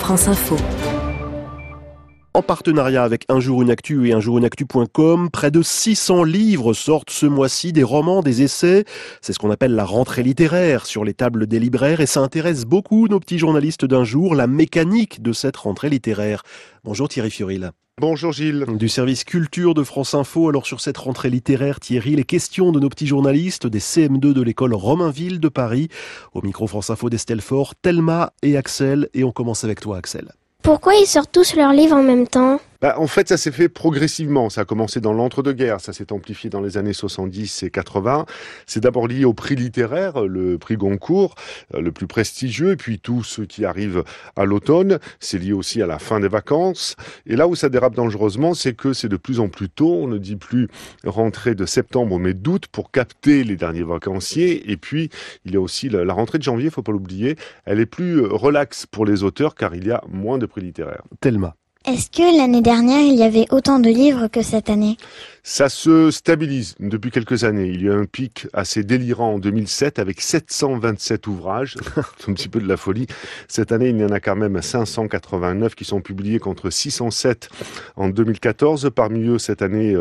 France Info. En partenariat avec Un jour une actu et unjourunactu.com, près de 600 livres sortent ce mois-ci, des romans, des essais. C'est ce qu'on appelle la rentrée littéraire sur les tables des libraires et ça intéresse beaucoup nos petits journalistes d'Un jour, la mécanique de cette rentrée littéraire. Bonjour Thierry Fioril. Bonjour Gilles. Du service culture de France Info. Alors sur cette rentrée littéraire, Thierry, les questions de nos petits journalistes des CM2 de l'école Romainville de Paris. Au micro France Info d'Estelle Faure, Thelma et Axel. Et on commence avec toi Axel. Pourquoi ils sortent tous leurs livres en même temps ? En fait, ça s'est fait progressivement. Ça a commencé dans l'entre-deux-guerres. Ça s'est amplifié dans les années 70 et 80. C'est d'abord lié au prix littéraire, le prix Goncourt, le plus prestigieux. Et puis tous ceux qui arrivent à l'automne. C'est lié aussi à la fin des vacances. Et là où ça dérape dangereusement, c'est que c'est de plus en plus tôt. On ne dit plus rentrée de septembre, mais d'août pour capter les derniers vacanciers. Et puis, il y a aussi la rentrée de janvier, il ne faut pas l'oublier. Elle est plus relaxe pour les auteurs car il y a moins de prix littéraires. Thelma. Est-ce que l'année dernière, il y avait autant de livres que cette année ? Ça se stabilise depuis quelques années. Il y a eu un pic assez délirant en 2007 avec 727 ouvrages. C'est un petit peu de la folie. Cette année, il y en a quand même 589 qui sont publiés contre 607 en 2014. Parmi eux, cette année,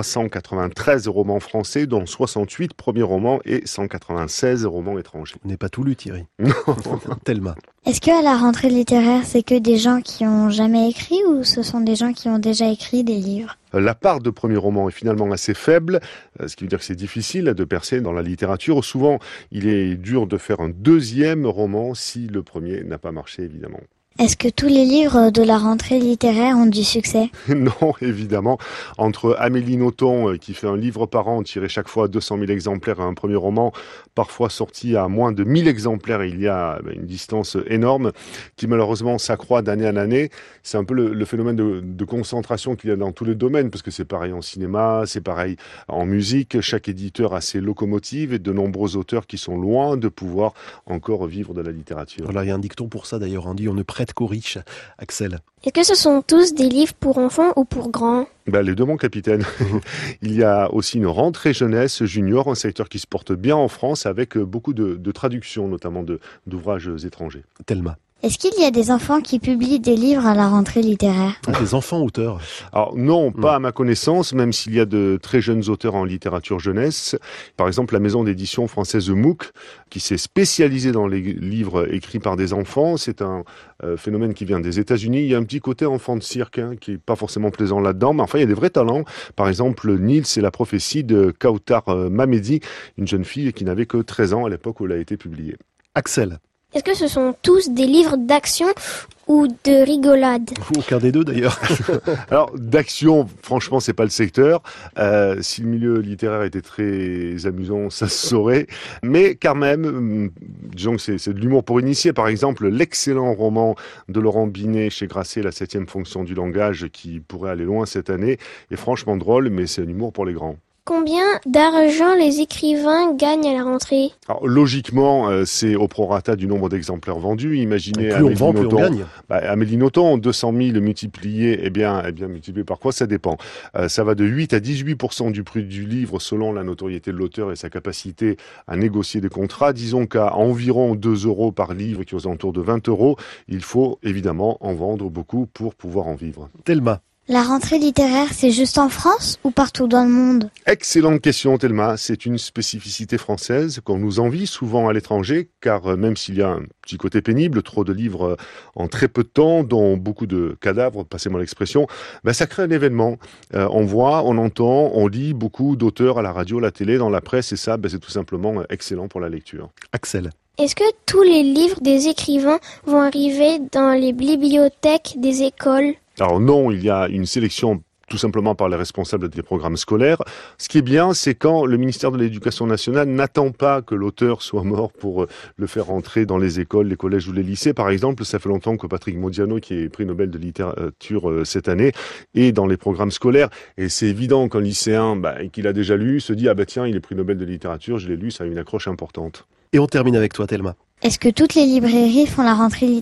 393 romans français, dont 68 premiers romans et 196 romans étrangers. On n'est pas tout lu, Thierry. Non. Thelma. Est-ce qu'à la rentrée littéraire, c'est que des gens qui ont jamais écrit ou ce sont des gens qui ont déjà écrit des livres ? La part de premiers romans est finalement assez faible, ce qui veut dire que c'est difficile de percer dans la littérature. Souvent, il est dur de faire un deuxième roman si le premier n'a pas marché, évidemment. Est-ce que tous les livres de la rentrée littéraire ont du succès ? Non, évidemment. Entre Amélie Nothomb, qui fait un livre par an, tiré chaque fois 200 000 exemplaires à un premier roman, parfois sorti à moins de 1000 exemplaires, il y a une distance énorme, qui malheureusement s'accroît d'année en année. C'est un peu le phénomène de concentration qu'il y a dans tous les domaines, parce que c'est pareil en cinéma, c'est pareil en musique. Chaque éditeur a ses locomotives et de nombreux auteurs qui sont loin de pouvoir encore vivre de la littérature. Voilà, il y a un dicton pour ça d'ailleurs, on dit on ne prête qu'aux riches. Axel. Est-ce que ce sont tous des livres pour enfants ou pour grands ? Les deux, mon capitaine. Il y a aussi une rentrée jeunesse junior, un secteur qui se porte bien en France avec beaucoup de traductions, notamment d'ouvrages étrangers. Thelma. Est-ce qu'il y a des enfants qui publient des livres à la rentrée littéraire ? Des enfants auteurs. Alors non, pas à ma connaissance, même s'il y a de très jeunes auteurs en littérature jeunesse. Par exemple, la maison d'édition française MOOC, qui s'est spécialisée dans les livres écrits par des enfants. C'est un phénomène qui vient des États-Unis. Il y a un petit côté enfant de cirque qui est pas forcément plaisant là-dedans, mais enfin, il y a des vrais talents. Par exemple, Nils et la prophétie de Kautar Mamedi, une jeune fille qui n'avait que 13 ans à l'époque où elle a été publiée. Axel. Est-ce que ce sont tous des livres d'action ou de rigolade ? Aucun des deux d'ailleurs. Alors, d'action, franchement, c'est pas le secteur. Si le milieu littéraire était très amusant, ça se saurait. Mais quand même, disons que c'est de l'humour pour initier. Par exemple, l'excellent roman de Laurent Binet chez Grasset, La 7e fonction du langage, qui pourrait aller loin cette année, est franchement drôle, mais c'est un humour pour les grands. Combien d'argent les écrivains gagnent à la rentrée ? Alors, logiquement, c'est au prorata du nombre d'exemplaires vendus. Imaginez plus on vend, plus on gagne. Amélie Nothomb, 200 000 multipliés, eh bien multiplié par quoi, ça dépend. Ça va de 8 à 18% du prix du livre selon la notoriété de l'auteur et sa capacité à négocier des contrats. Disons qu'à environ 2 € par livre, qui est aux alentours de 20 €, il faut évidemment en vendre beaucoup pour pouvoir en vivre. Thelma. La rentrée littéraire, c'est juste en France ou partout dans le monde ? Excellente question, Thelma. C'est une spécificité française qu'on nous envie souvent à l'étranger, car même s'il y a un petit côté pénible, trop de livres en très peu de temps, dont beaucoup de cadavres, passez-moi l'expression, ça crée un événement. On voit, on entend, on lit beaucoup d'auteurs à la radio, à la télé, dans la presse, et ça, c'est tout simplement excellent pour la lecture. Axel. Est-ce que tous les livres des écrivains vont arriver dans les bibliothèques des écoles ? Alors non, il y a une sélection tout simplement par les responsables des programmes scolaires. Ce qui est bien, c'est quand le ministère de l'Éducation nationale n'attend pas que l'auteur soit mort pour le faire rentrer dans les écoles, les collèges ou les lycées. Par exemple, ça fait longtemps que Patrick Modiano, qui est prix Nobel de littérature cette année, est dans les programmes scolaires. Et c'est évident qu'un lycéen qu'il a déjà lu se dit « Ah tiens, il est prix Nobel de littérature, je l'ai lu, ça a une accroche importante ». Et on termine avec toi, Thelma. Est-ce que toutes les librairies font la rentrée littéraire ?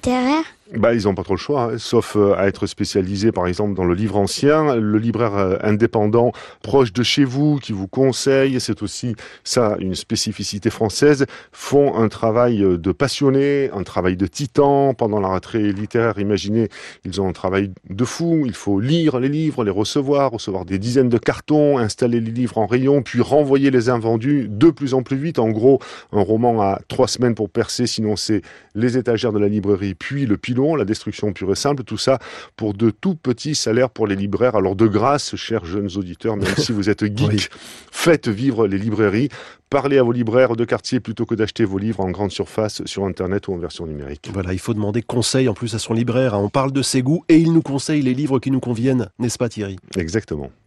Ils n'ont pas trop le choix, sauf à être spécialisés, par exemple, dans le livre ancien. Le libraire indépendant, proche de chez vous, qui vous conseille, c'est aussi ça, une spécificité française, font un travail de passionné, un travail de titan. Pendant la rentrée littéraire, imaginez, ils ont un travail de fou. Il faut lire les livres, les recevoir des dizaines de cartons, installer les livres en rayon, puis renvoyer les invendus de plus en plus vite. En gros, un roman a 3 semaines pour percer, sinon c'est les étagères de la librairie, puis le pilon, la destruction pure et simple, tout ça pour de tout petits salaires pour les libraires. Alors de grâce, chers jeunes auditeurs, même si vous êtes geeks, oui, faites vivre les librairies. Parlez à vos libraires de quartier plutôt que d'acheter vos livres en grande surface sur Internet ou en version numérique. Voilà, il faut demander conseil en plus à son libraire. On parle de ses goûts et il nous conseille les livres qui nous conviennent, n'est-ce pas Thierry ? Exactement.